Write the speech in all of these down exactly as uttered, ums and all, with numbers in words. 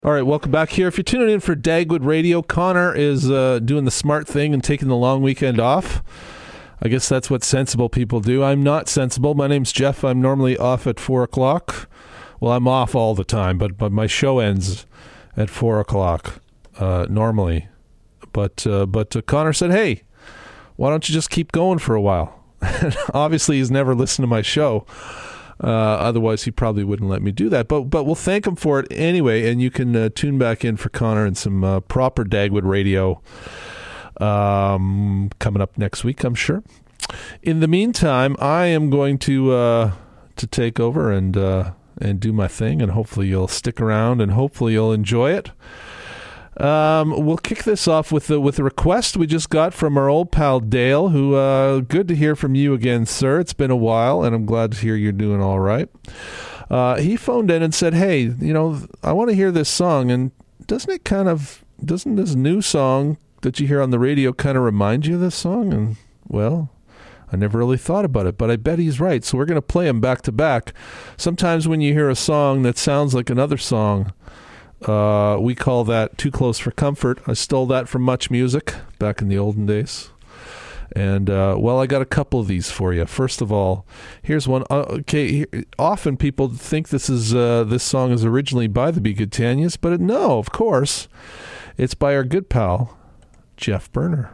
All right, welcome back here. If you're tuning in for Dagwood Radio, Connor is uh, doing the smart thing and taking the long weekend off. I guess that's what sensible people do. I'm not sensible. My name's Jeff. I'm normally off at four o'clock. Well, I'm off all the time, but, but my show ends at four o'clock uh, normally. But, uh, but uh, Connor said, hey, why don't you just keep going for a while? Obviously, he's never listened to my show. Uh, otherwise, he probably wouldn't let me do that. But but we'll thank him for it anyway, and you can uh, tune back in for Connor and some uh, proper Dagwood Radio um, coming up next week, I'm sure. In the meantime, I am going to uh, to take over and uh, and do my thing, and hopefully you'll stick around, and hopefully you'll enjoy it. Um, we'll kick this off with the with a request we just got from our old pal Dale, who, uh, good to hear from you again, sir. It's been a while, and I'm glad to hear you're doing all right. Uh, he phoned in and said, hey, you know, I want to hear this song, and doesn't it kind of, doesn't this new song that you hear on the radio kind of remind you of this song? And, well, I never really thought about it, but I bet he's right, so we're going to play them back to back. Sometimes when you hear a song that sounds like another song, Uh, we call that Too Close for Comfort. I stole that from Much Music back in the olden days. And, uh, well, I got a couple of these for you. First of all, here's one. Uh, okay, here, often people think this is uh, this song is originally by the Bigottanias, but it, no, of course. It's by our good pal, Jeff Berner.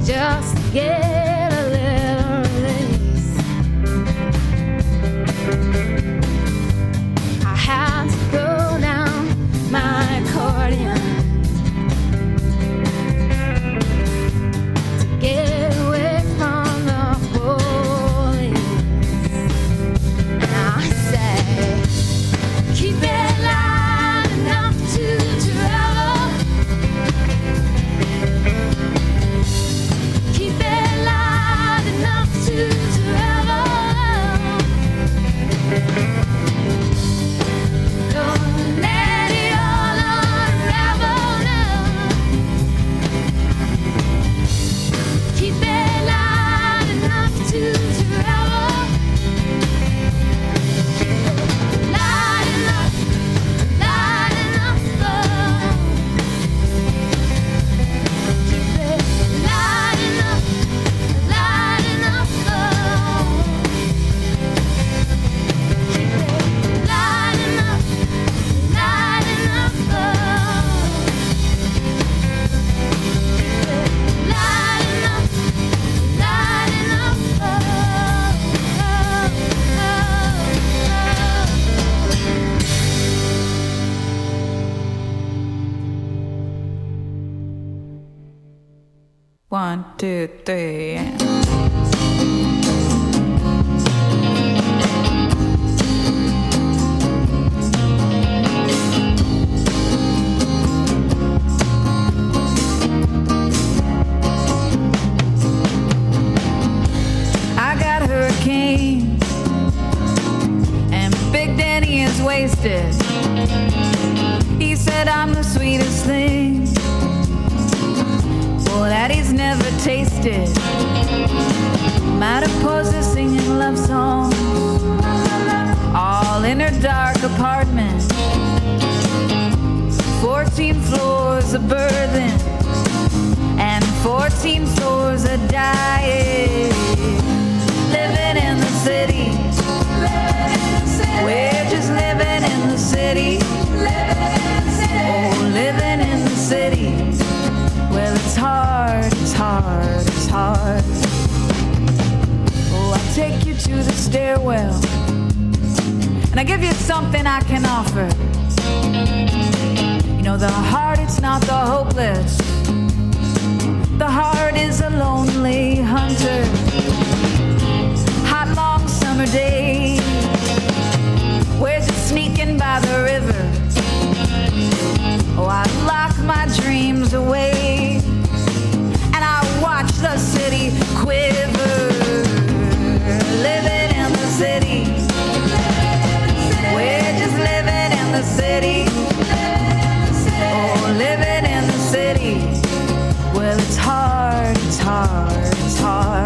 just to get a little release. I had to throw down my accordion to get away from the police. And I say, keep it loud enough to travel. Keep it loud enough to travel. Don't let it all unravel now. Keep it loud enough to travel. Loud enough, loud enough, oh. Keep it loud enough, loud enough, oh. Keep it loud enough, loud enough, oh. Keep it loud enough, loud enough, oh, One, two, three. I got a hurricane, and Big Danny is wasted. He said I'm the sweetest thing, well, that he's never tasted. Mariposa singing love songs, all in her dark apartment. Fourteen floors of burden, and fourteen floors of dying. Living in the city, we're just living in the city. Oh, living in the city. Well, it's hard, it's hard, it's hard. Oh, I take you to the stairwell, and I give you something I can offer. You know, the heart, it's not the hopeless. The heart is a lonely hunter. Hot, long summer days, we're just sneaking by the river. Oh, I lock my dreams away, and I watch the city quiver. Living in the city, we're just living in the city. Oh, living in the city. Well, it's hard, it's hard, it's hard.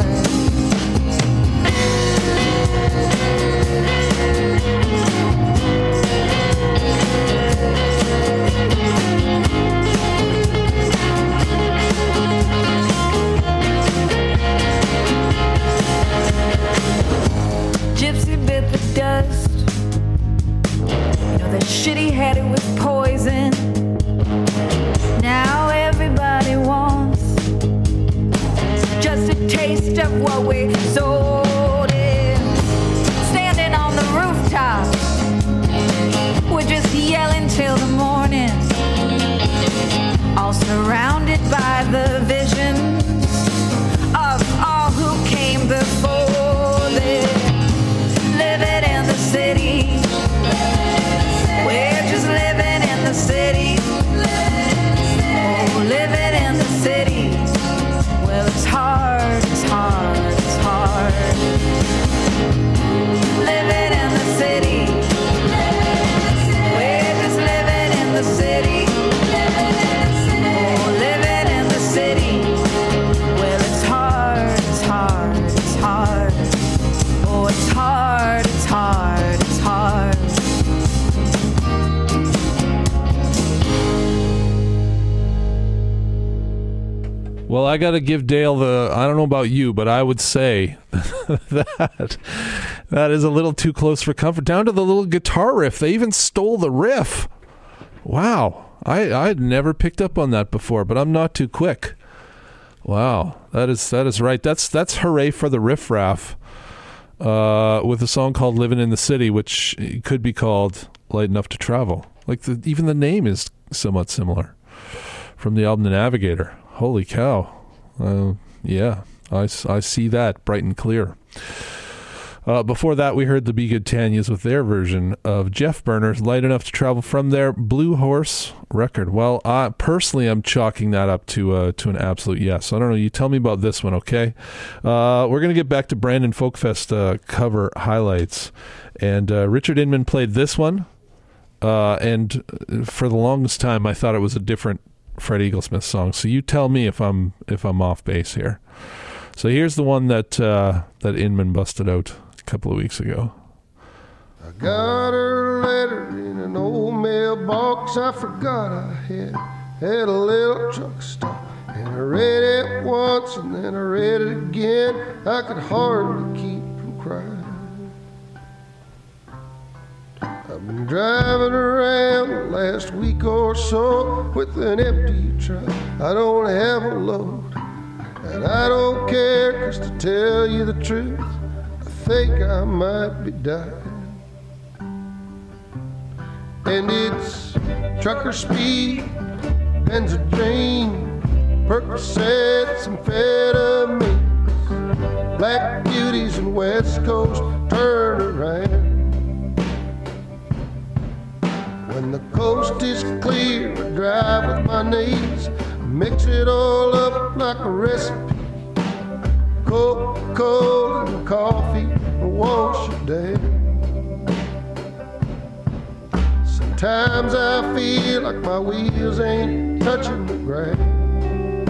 Gypsy bit the dust. You know, the shitty had it with poison. Now everybody wants just a taste of what we sold in. Standing on the rooftops, we're just yelling till the morning. All surrounded by the visions of all who came before them. Living in the city, we're just living in the city. Oh, living in the city. Well, it's hard, it's hard, it's hard. Living in the city, we're just living in the city. Oh, living in the city. Well, it's hard, it's hard, it's hard. Oh, it's hard, it's hard, it's hard. Well, I got to give Dale the, I don't know about you, but I would say that that is a little too close for comfort. Down to the little guitar riff. They even stole the riff. Wow. I I'd never picked up on that before, but I'm not too quick. Wow, that is that is right. That's that's Hooray for the Riff Raff uh, with a song called "Living in the City," which could be called "Light Enough to Travel." Like the, even the name is somewhat similar from the album "The Navigator." Holy cow! Uh, yeah, I, I see that bright and clear. Uh, before that, we heard the Be Good Tanyas with their version of Jeff Burner's "Light Enough to Travel" from their Blue Horse record. Well, I, personally, I'm chalking that up to uh, to an absolute yes. I don't know. You tell me about this one, okay? Uh, we're going to get back to Brandon Folkfest uh, cover highlights. And uh, Richard Inman played this one. Uh, and for the longest time, I thought it was a different Fred Eaglesmith song. So you tell me if I'm if I'm off base here. So here's the one that uh, that Inman busted out couple of weeks ago. I got her letter in an old mailbox I forgot I had at a little truck stop, and I read it once and then I read it again. I could hardly keep from crying. I've been driving around the last week or so with an empty truck. I don't have a load, and I don't care, 'cause to tell you the truth, I think I might be dying. And it's trucker speed, Benzedrine, Percocets, amphetamines, black beauties and West Coast turnaround. When the coast is clear, I drive with my knees, mix it all up like a recipe. Coca-Cola and coffee and wash it down. Sometimes I feel like my wheels ain't touching the ground.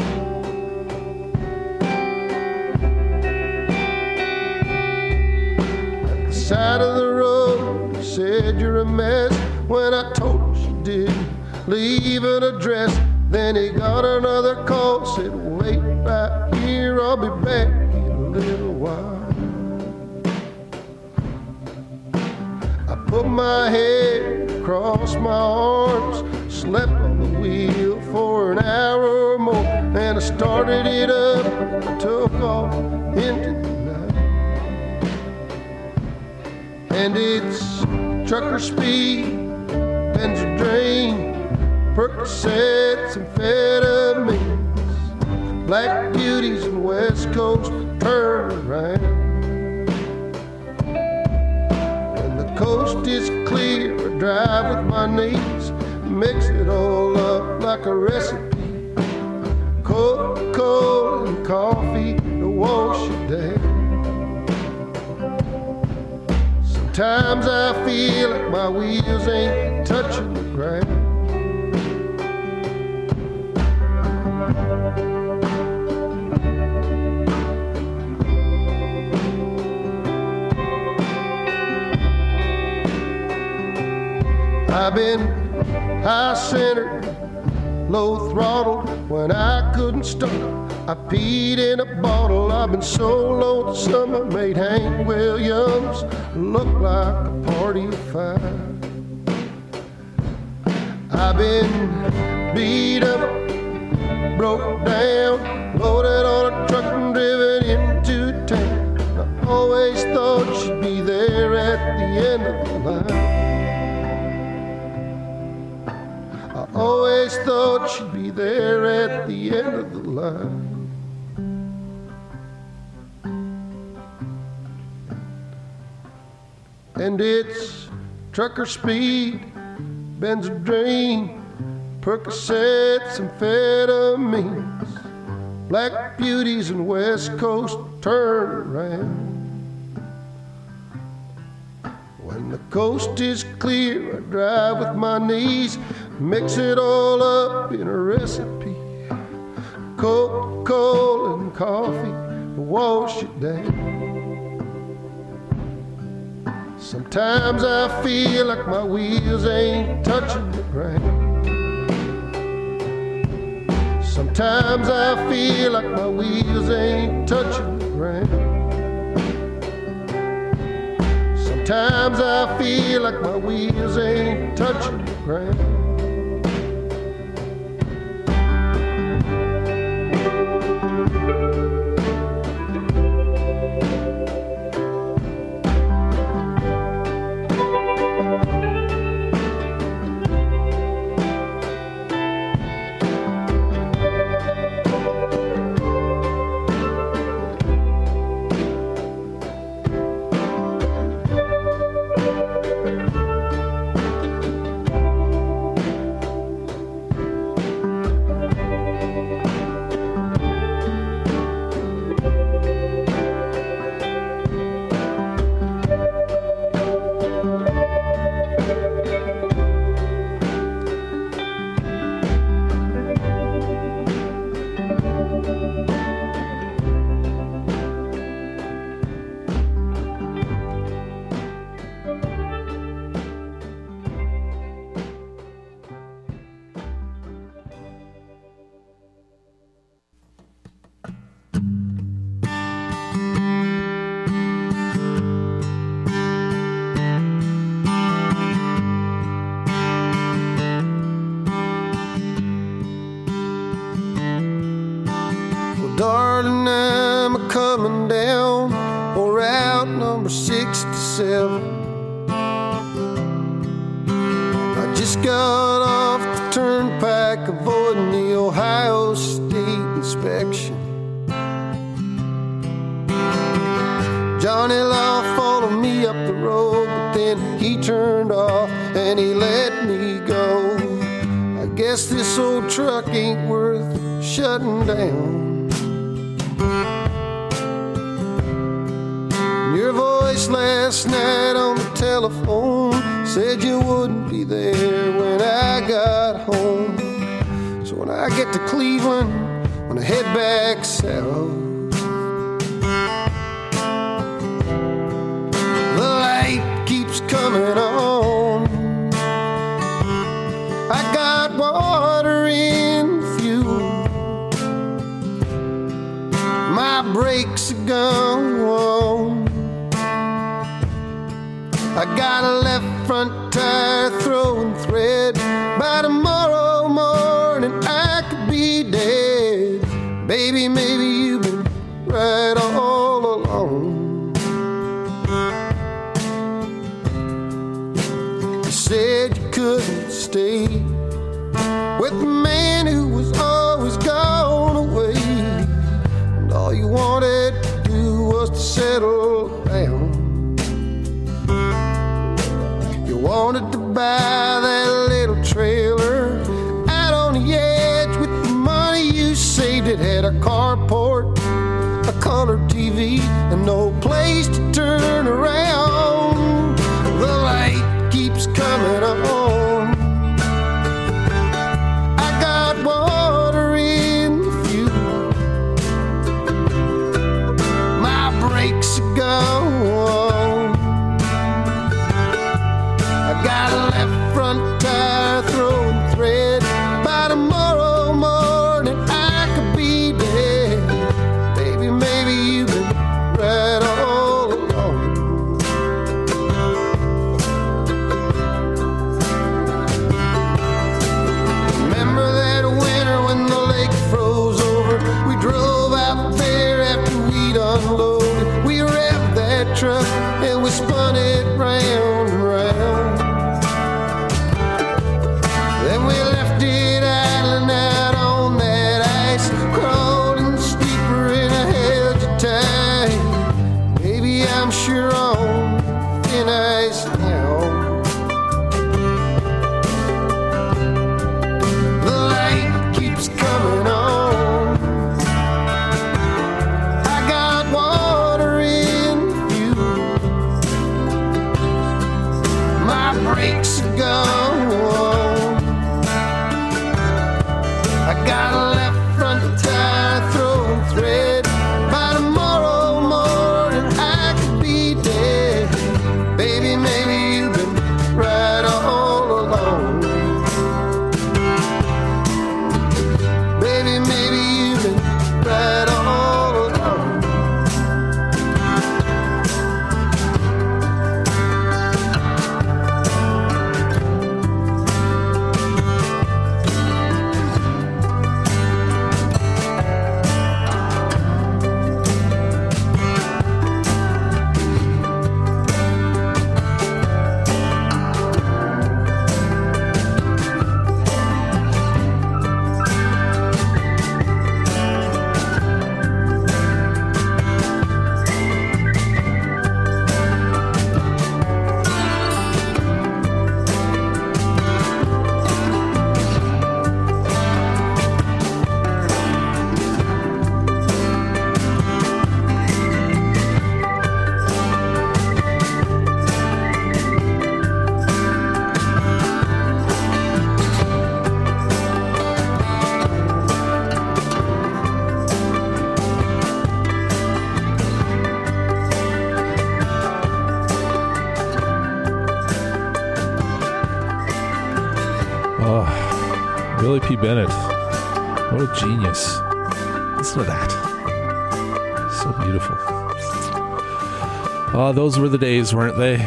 At the side of the road, she said you're a mess. When I told her she didn't leave an address, then he got another call, said wait right here, I'll be back little while. I put my head across my arms, slept on the wheel for an hour or more, and I started it up and took off into the night. And it's trucker speed, Benzedrine, Percocets, amphetamines, black beauties and West Coast turn around. When the coast is clear, I drive with my knees, mix it all up like a recipe. Coca-Cola and coffee to wash it down. Sometimes I feel like my wheels ain't touching the ground. I've been high-centered, low-throttled when I couldn't stop. I peed in a bottle. I've been so lonesome I made Hank Williams look like a party of five. I've been beat up, broke down, loaded on a truck and driven into town. I always thought she'd be there at the end of the line. Always thought she'd be there at the end of the line. And it's trucker speed, Benzedrine, Percocets, amphetamines, black beauties and West Coast turnaround. When the coast is clear, I drive with my knees, mix it all up in a recipe. Coca-Cola and coffee to wash it down. Sometimes I feel like my wheels ain't touching the ground. Sometimes I feel like my wheels ain't touching the ground. Sometimes I feel like my wheels ain't touching the ground. Darling, I'm a coming down on route number sixty-seven. I just got off the turnpike avoiding the Ohio State inspection. Johnny Law followed me up the road, but then he turned off and he let me go. I guess this old truck ain't worth shutting down. Your voice last night on the telephone said you wouldn't be there when I got home. So when I get to Cleveland, when I head back south, the light keeps coming on. I got water in fuel, my brakes are gone. I got a left front tire throwing thread. By tomorrow morning I could be dead. Baby, maybe you've been right all along. You said you couldn't stay with the man who was always gone away, and all you wanted to do was to settle down. Wanted to buy that little trailer out on the edge with the money you saved. It had a carport, a color T V, and no place to turn around. The light keeps coming on. I got water in the fuel, my brakes are gone. Got a left front tire throwing thread. By tomorrow morning I could be dead. Baby, maybe you've been right all along. Remember that winter when the lake froze over? We drove out there after we'd unloaded. We revved that truck and we spun it round and round. Then we left it idling out on that ice, crawling steeper in a held you tight. Baby, I'm sure on thin ice now. The light keeps coming on. I got water in fuel, my brakes are gone. I got a left front tire throwing thread. By tomorrow morning I could be dead. Baby, maybe you've been right all along. Baby, maybe you've been right all along. Billy P. Bennett. What a genius. Listen to that. So beautiful. Ah, those were the days, weren't they?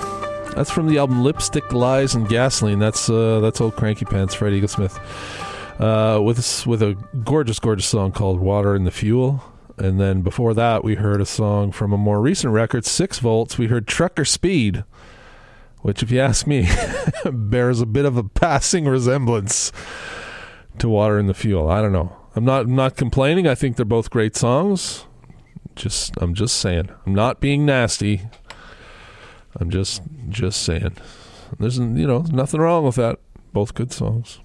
That's from the album Lipstick, Lies, and Gasoline. That's uh, that's old Cranky Pants, Fred Eaglesmith. uh, with with a gorgeous, gorgeous song called "Water in the Fuel." And then before that, we heard a song from a more recent record, Six Volts. We heard "Trucker Speed," which, if you ask me, bears a bit of a passing resemblance to "Water in the Fuel." I don't know. I'm not I'm not complaining. I think they're both great songs. Just I'm just saying. I'm not being nasty. I'm just just saying. There's you know nothing wrong with that. Both good songs.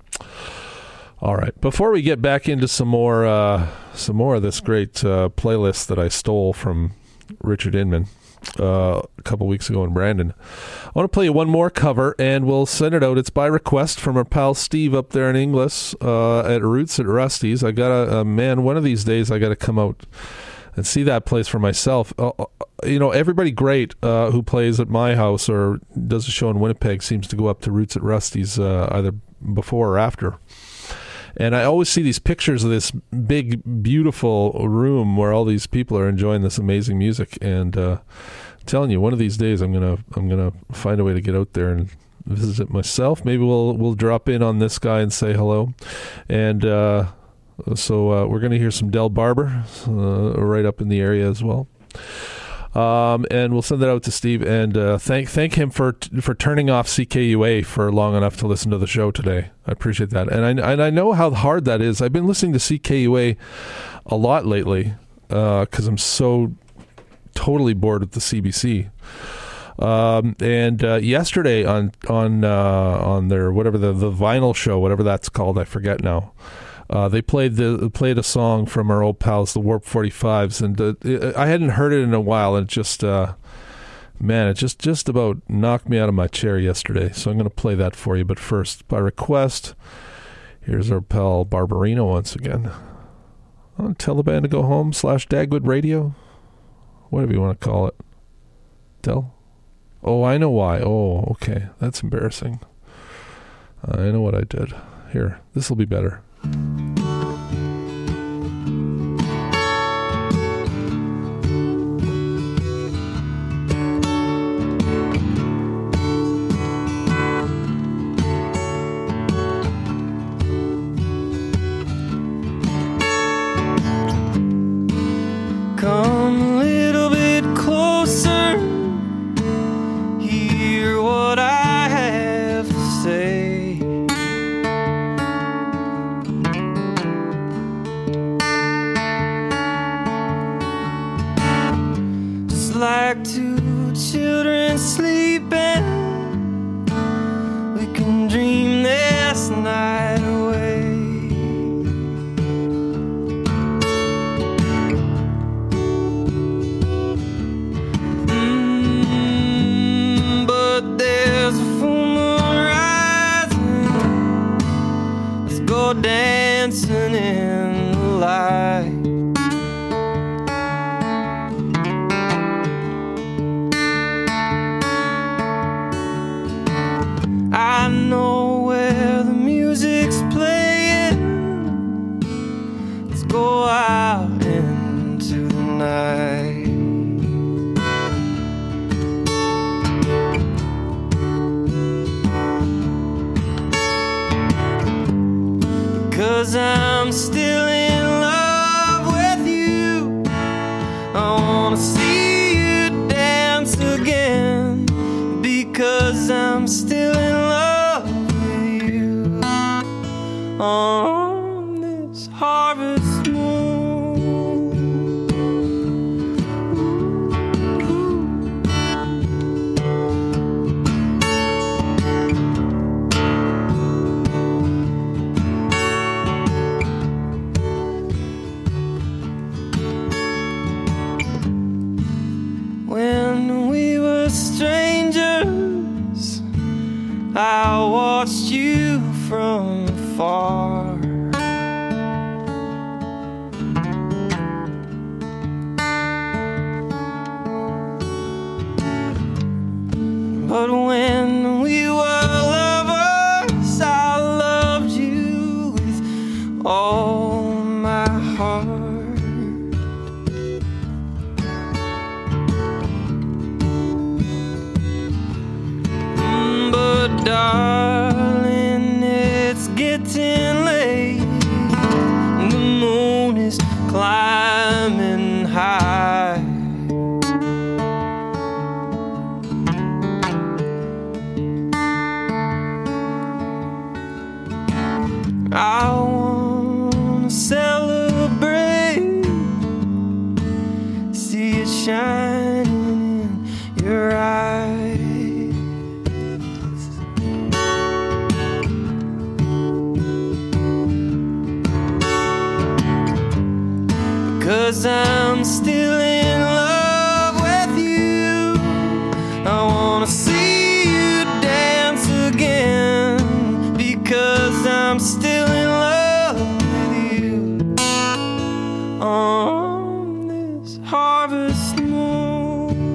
All right. Before we get back into some more uh, some more of this great uh, playlist that I stole from Richard Inman uh, a couple weeks ago in Brandon, I want to play you one more cover, and we'll send it out. It's by request from our pal Steve up there in Inglis uh, at Roots at Rusty's. I got a uh, man. One of these days, I got to come out and see that place for myself. Uh, you know, everybody great uh, who plays at my house or does a show in Winnipeg seems to go up to Roots at Rusty's uh, either before or after. And I always see these pictures of this big, beautiful room where all these people are enjoying this amazing music. And uh, I'm telling you, one of these days, I'm gonna I'm gonna find a way to get out there and visit myself. Maybe we'll we'll drop in on this guy and say hello. And uh, so uh, we're gonna hear some Del Barber uh, right up in the area as well. Um, and we'll send that out to Steve and uh, thank thank him for for turning off C K U A for long enough to listen to the show today. I appreciate that, and I and I know how hard that is. I've been listening to C K U A a lot lately because uh, I'm so totally bored with the C B C. Um, and uh, yesterday on on uh, on their whatever the the vinyl show, whatever that's called, I forget now. Uh, they played the played a song from our old pals, the Warp forty-fives, and uh, it, I hadn't heard it in a while, and it just, uh, man, it just, just about knocked me out of my chair yesterday. So I'm going to play that for you. But first, by request, here's our pal Barbarino once again. On Tell the Band to Go Home slash Dagwood Radio, whatever you want to call it. Tell? Oh, I know why. Oh, okay. That's embarrassing. I know what I did. Here, this will be better. Come a little bit closer, hear what I have to say. Just like two children sleeping, we can dream this night away. Dancing in the light. I know where the music's playing. Let's go out into the night. Cause I'm still in love with you. I wanna see you dance again. Because I'm still in love with you. On this harvest moon. When we were strangers, I watched you from afar. But when we were lovers, I loved you with all my heart. But darling, it's getting late. 'cause I'm still in love with you. I wanna see you dance again, because I'm still in love with you. On this harvest moon.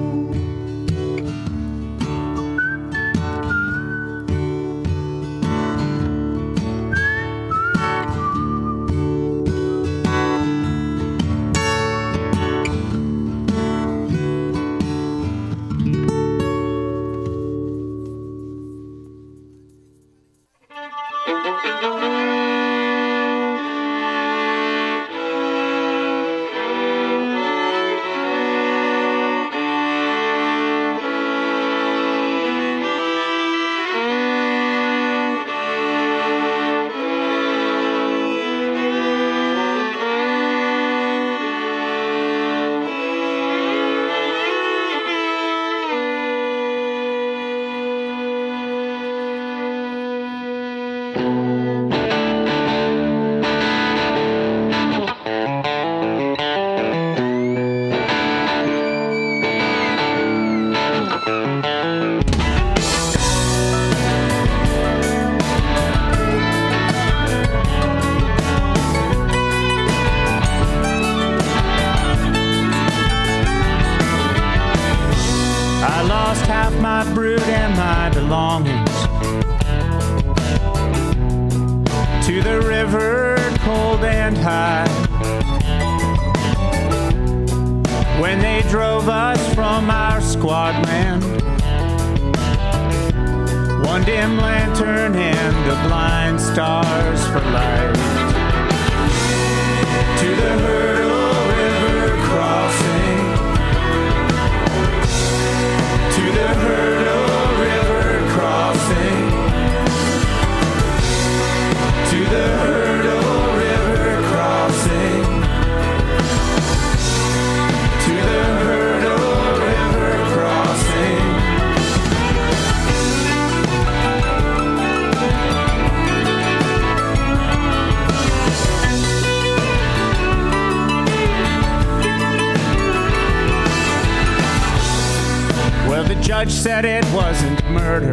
Judge said it wasn't murder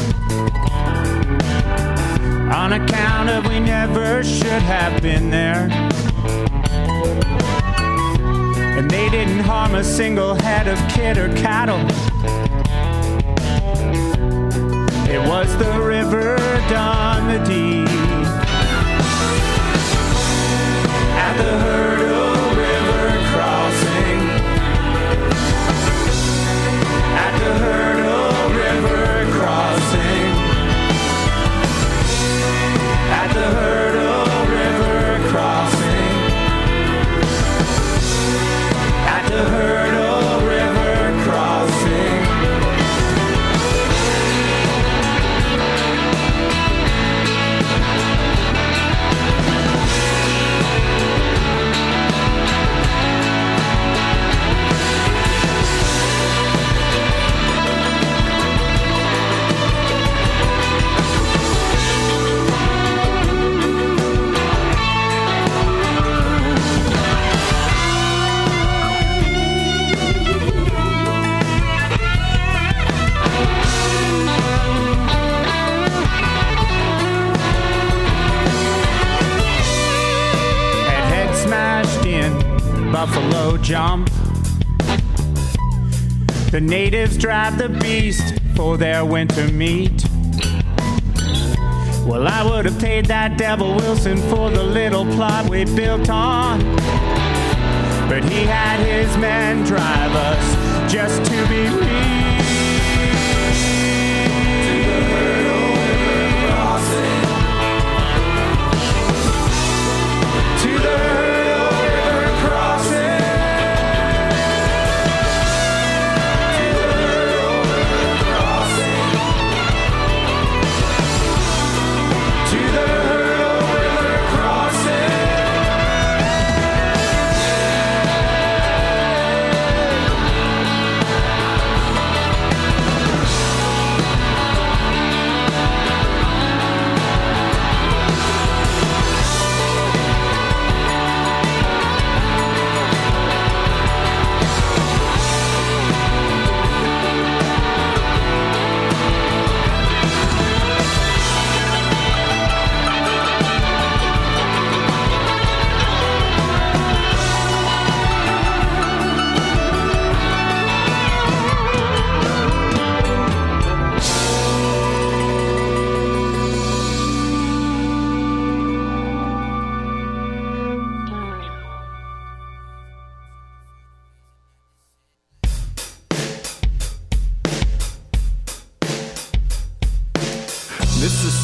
on account of we never should have been there, and they didn't harm a single head of kid or cattle. It was the river done the deed at the Hurdle River crossing. At the Hurdle River crossing. At the Hurdle River crossing. At the Hurdle River crossing. Buffalo Jump. The natives drive the beast for their winter meat. Well, I would have paid that devil Wilson for the little plot we built on, but he had his men drive us just to be me.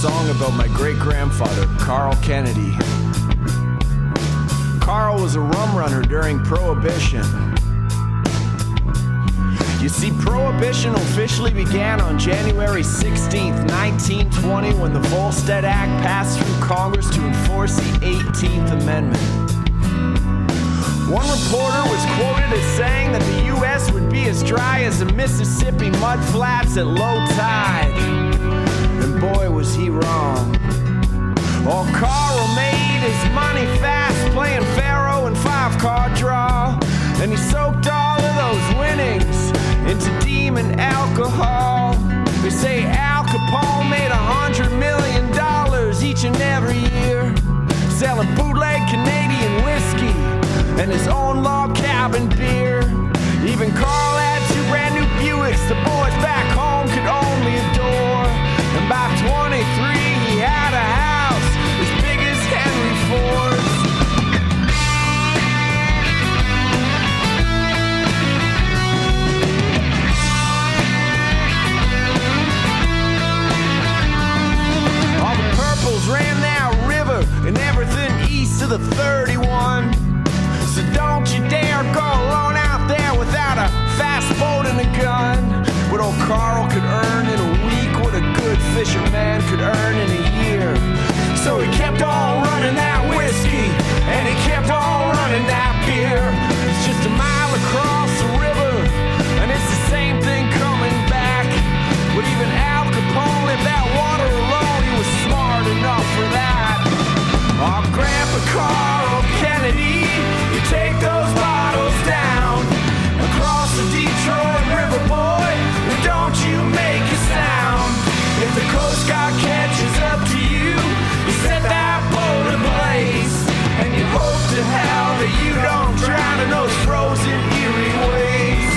song about my great-grandfather, Carl Kennedy. Carl was a rum runner during Prohibition. You see, Prohibition officially began on January sixteenth, nineteen twenty, when the Volstead Act passed through Congress to enforce the eighteenth Amendment. One reporter was quoted as saying that the U S would be as dry as the Mississippi mudflats at low tide. And boy, was he wrong. Oh, Carl made his money fast playing faro and five-card draw. And he soaked all of those winnings into demon alcohol. They say Al Capone made a hundred million dollars each and every year, selling bootleg Canadian whiskey and his own log cabin beer. Even Carl had two brand new Buicks the boys back home could only adore. And by twenty-three he had a house as big as Henry Ford's. All the purples ran that river and everything east of the thirty-one. So don't you dare go alone out there without a fast boat and a gun. What old Carl could earn in a week, what a good fisherman could earn in a year. So he kept on running that whiskey, and he kept on running that beer. It's just a mile across the river, and it's the same thing coming back. But even Al Capone left that water alone, he was smart enough for that. Oh, Grandpa Carl Kennedy, you take those bottles down across the Detroit River, boy, and don't you make a sound. If the Coast Guard catches up to you, you set that boat ablaze, and you hope to hell that you don't drown in those frozen Erie waves.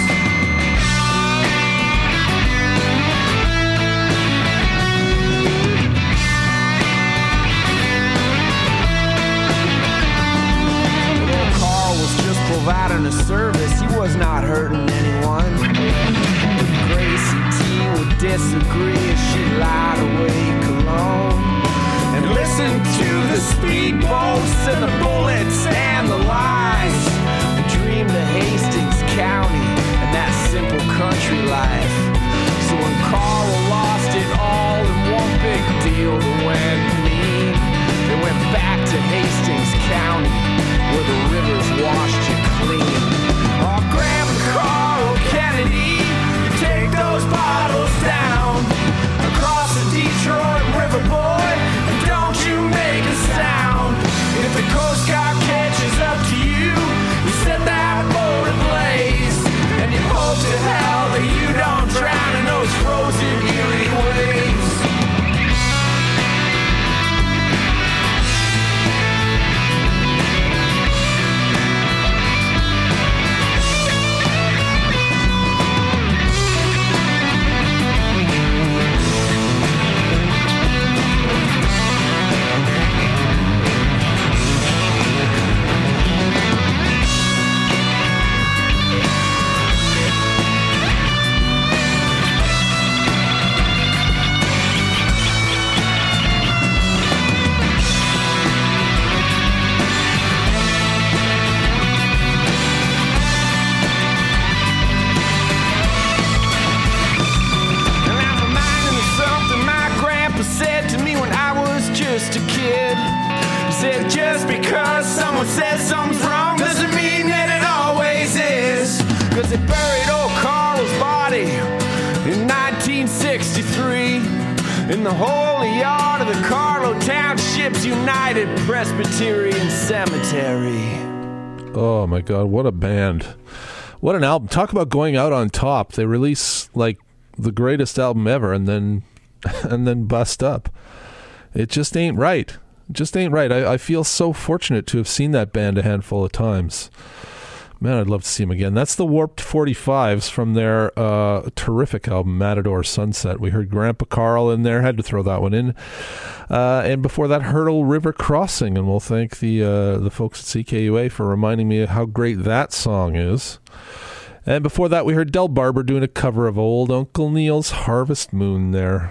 Providing a service, he was not hurting anyone. Gracie T would disagree as she lied awake alone and listened to the speedboats and the bullets and the lies, and dreamed of Hastings County and that simple country life. So when Carl lost it all in one big deal that went mean, they went back to Hastings County where the rivers washed you clean. Oh, Grandpa Carl Kennedy, you take those bottles down across the Detroit River, boy, and don't you make a sound. If the Coast Guard catches up to you, you set that boat ablaze, and you hope to hell that you don't drown in those frozen Erie waves. Just a kid. He said just because someone says something's wrong doesn't mean that it always is. Cause they buried old Carl's body in nineteen sixty-three in the holy yard of the Carlo Township's United Presbyterian Cemetery. Oh my God, what a band. What an album. Talk about going out on top. They release like the greatest album ever and then and then bust up. It just ain't right. It just ain't right. I, I feel so fortunate to have seen that band a handful of times. Man, I'd love to see them again. That's the Warped forty-fives from their uh, terrific album, Matador Sunset. We heard Grandpa Carl in there. Had to throw that one in. Uh, and before that, Hurdle River Crossing. And we'll thank the uh, the folks at C K U A for reminding me of how great that song is. And before that, we heard Del Barber doing a cover of old Uncle Neil's Harvest Moon there.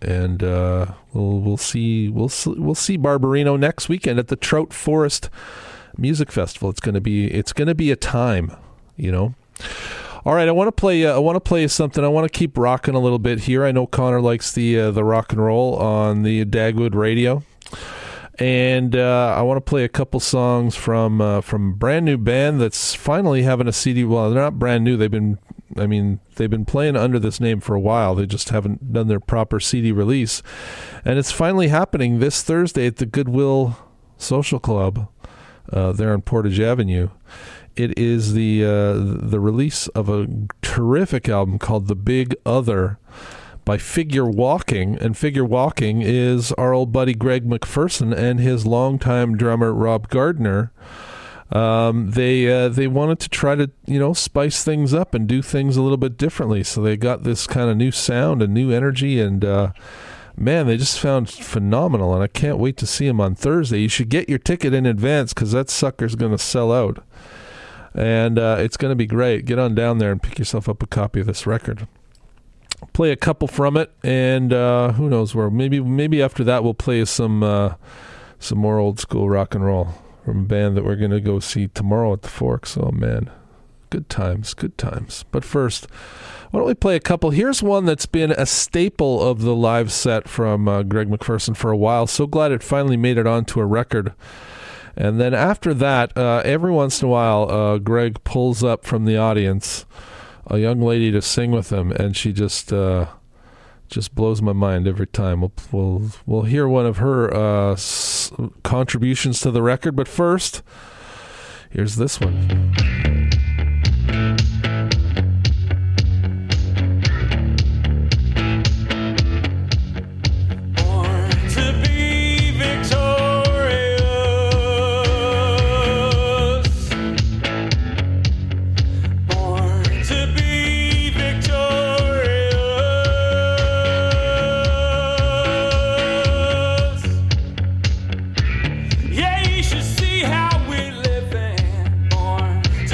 and uh, we'll we'll see we'll we'll see Barbarino next weekend at the Trout Forest Music Festival. It's gonna be it's gonna be a time, you know. All right, I want to play. Uh, I want to play something. I want to keep rocking a little bit here. I know Connor likes the uh, the rock and roll on the Dagwood radio, and uh, I want to play a couple songs from uh, from a brand new band that's finally having a C D. Well, they're not brand new. They've been, I mean, they've been playing under this name for a while. They just haven't done their proper C D release, and it's finally happening this Thursday at the Goodwill Social Club uh, there on Portage Avenue. It is the uh, the release of a terrific album called The Big Other by Figure Walking, and Figure Walking is our old buddy Greg McPherson and his longtime drummer Rob Gardner. Um, they uh, they wanted to try to, you know, spice things up and do things a little bit differently, so they got this kind of new sound and new energy, and uh, man, they just found phenomenal, and I can't wait to see them on Thursday. You should get your ticket in advance because that sucker's going to sell out. And uh, it's going to be great. Get on down there and pick yourself up a copy of this record. Play a couple from it, and uh, who knows where. Maybe maybe after that we'll play some uh, some more old school rock and roll from a band that we're going to go see tomorrow at the Forks. Oh, man. Good times, good times. But first, why don't we play a couple? Here's one that's been a staple of the live set from uh, Greg McPherson for a while. So glad it finally made it onto a record. And then after that, uh, every once in a while, uh, Greg pulls up from the audience a young lady to sing with him, and she just uh, just blows my mind every time. We'll we'll, we'll hear one of her uh, s- contributions to the record, but first, here's this one. Yeah, you should see how we're living, born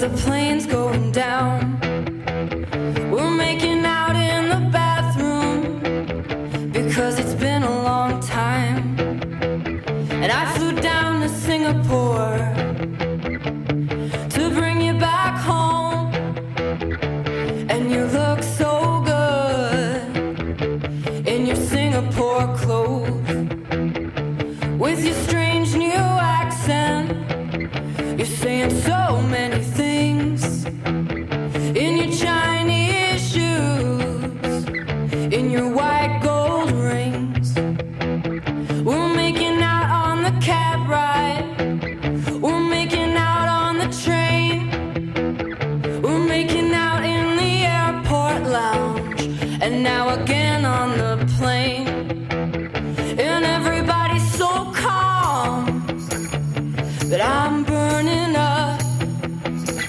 the plane's going down. We're making out in the bathroom because it's been a long time. And I flew down to Singapore to bring you back home. And you look so good in your Singapore clothes, with your strange new accent. You're saying so many things in your Chinese shoes, in your white gold rings. We're making out on the cab ride, we're making out on the train, we're making out in the airport lounge, and now again on the plane. And everybody's so calm, but I'm burning up.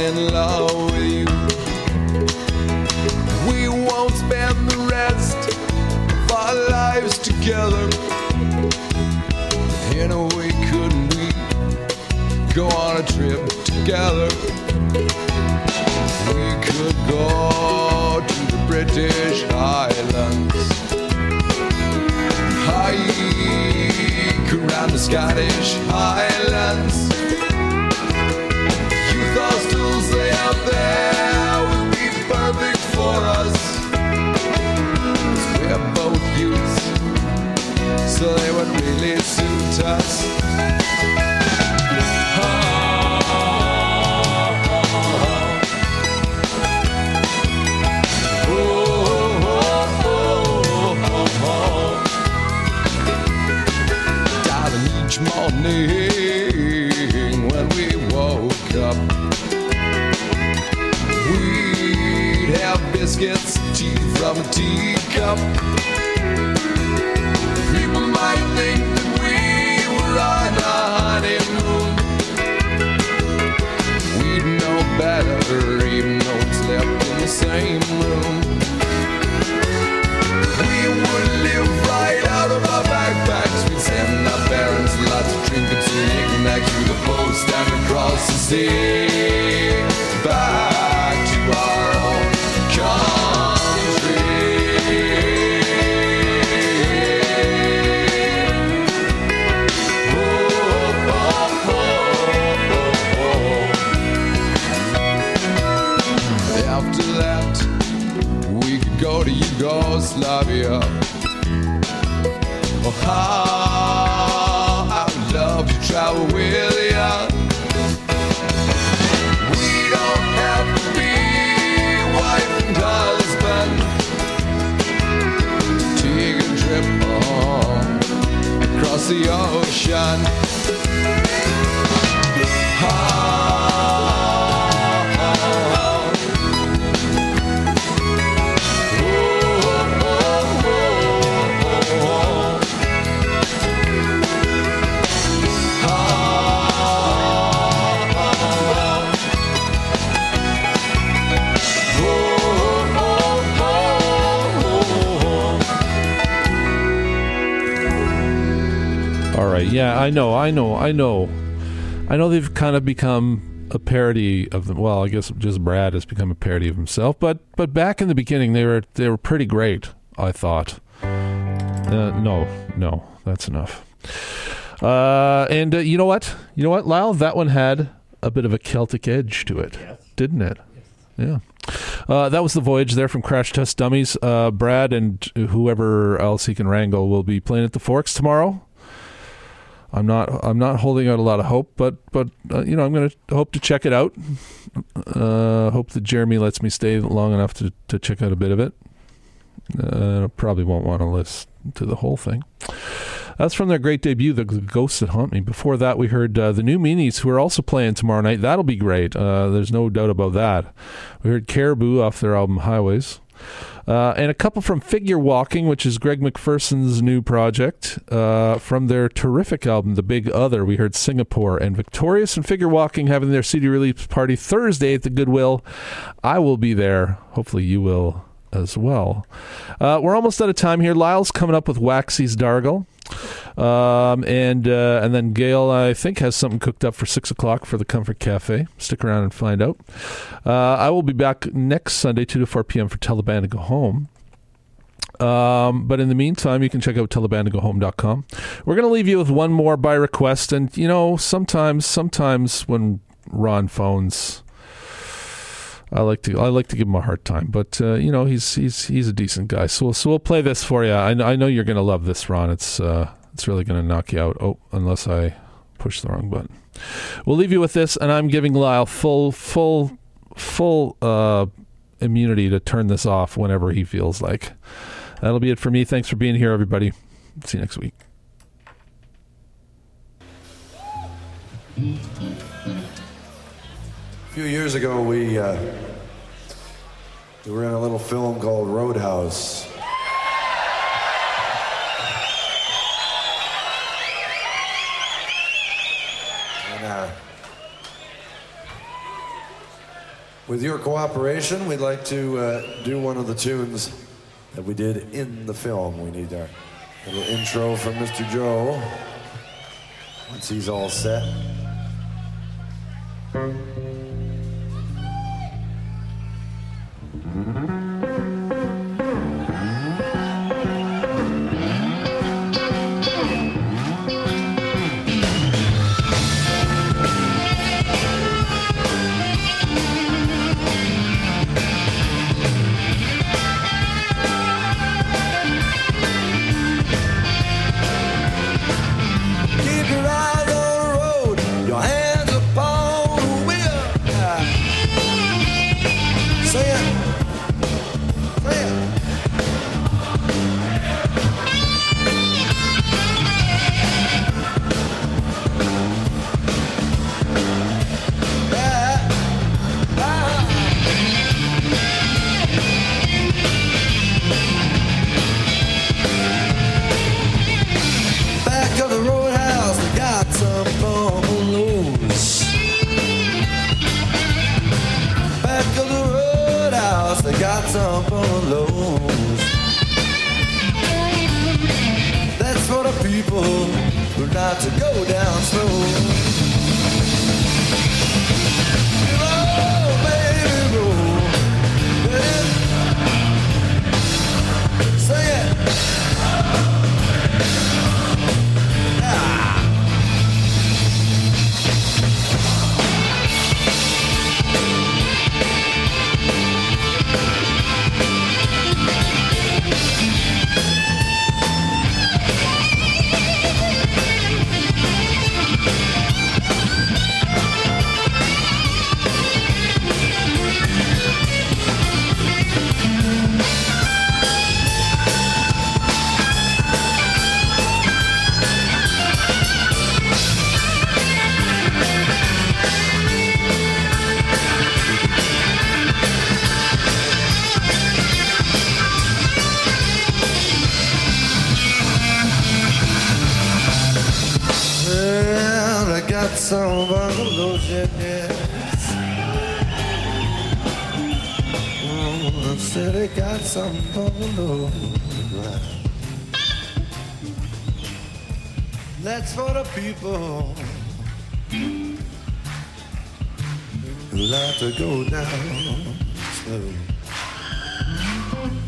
in love with you. We won't spend the rest of our lives together. Anyway, couldn't we go on a trip together? We could go to the British Islands, hike around the Scottish Highlands. Youth hostels lay out there would be perfect for us. 'Cause we're both youths, so they would really suit us. Oh, each morning when we woke up, we'd have biscuits, tea from a teacup. People might think that we were on a honeymoon. We'd know better even though we slept in the same room. We would live right out of our backpacks. We'd send our parents lots of trinkets and knickknacks through the post and across the sea, back to our own country. Oh, oh, oh, oh, oh. After that, we could go to Yugoslavia. Oh, how I would love to travel with ya. We don't have to be wife and husband. Take a trip on across the ocean. How Yeah, I know, I know, I know. I know they've kind of become a parody of them. Well, I guess just Brad has become a parody of himself. But but back in the beginning, they were they were pretty great, I thought. Uh, no, no, that's enough. Uh, and uh, you know what? You know what, Lyle? That one had a bit of a Celtic edge to it, yes. Didn't it? Yes. Yeah. Uh, that was The Voyage there from Crash Test Dummies. Uh, Brad and whoever else he can wrangle will be playing at the Forks tomorrow. I'm not. I'm not holding out a lot of hope, but but uh, you know, I'm going to hope to check it out. Uh, hope that Jeremy lets me stay long enough to, to check out a bit of it. Uh, probably won't want to listen to the whole thing. That's from their great debut, The Ghosts That Haunt Me. Before that, we heard uh, the New Meanies, who are also playing tomorrow night. That'll be great. Uh, there's no doubt about that. We heard Caribou off their album Highways. Uh, and a couple from Figure Walking, which is Greg McPherson's new project. Uh, from their terrific album, The Big Other, we heard Singapore. And Victorious and Figure Walking having their C D release party Thursday at the Goodwill. I will be there. Hopefully you will as well. Uh, we're almost out of time here. Lyle's coming up with Waxy's Dargle. Um, and uh, and then Gail, I think, has something cooked up for six o'clock for the Comfort Cafe. Stick around and find out. Uh, I will be back next Sunday, two to four p.m. for Tell the Band to Go Home. Um, but in the meantime, you can check out tell the band to go home dot com. We're going to leave you with one more by request. And, you know, sometimes, sometimes when Ron phones, I like to I like to give him a hard time, but uh, you know, he's he's he's a decent guy. So so we'll play this for you. I, I know you're going to love this, Ron. It's uh, it's really going to knock you out. Oh, unless I push the wrong button. We'll leave you with this, and I'm giving Lyle full full full uh, immunity to turn this off whenever he feels like. That'll be it for me. Thanks for being here, everybody. See you next week. A few years ago, we uh, we were in a little film called Roadhouse. And uh, With your cooperation, we'd like to uh, do one of the tunes that we did in the film. We need our little intro from Mister Joe. Once he's all set. Some bungalows, yes. Mm, I said I got some bungalows. That's for the people who like to go down slow.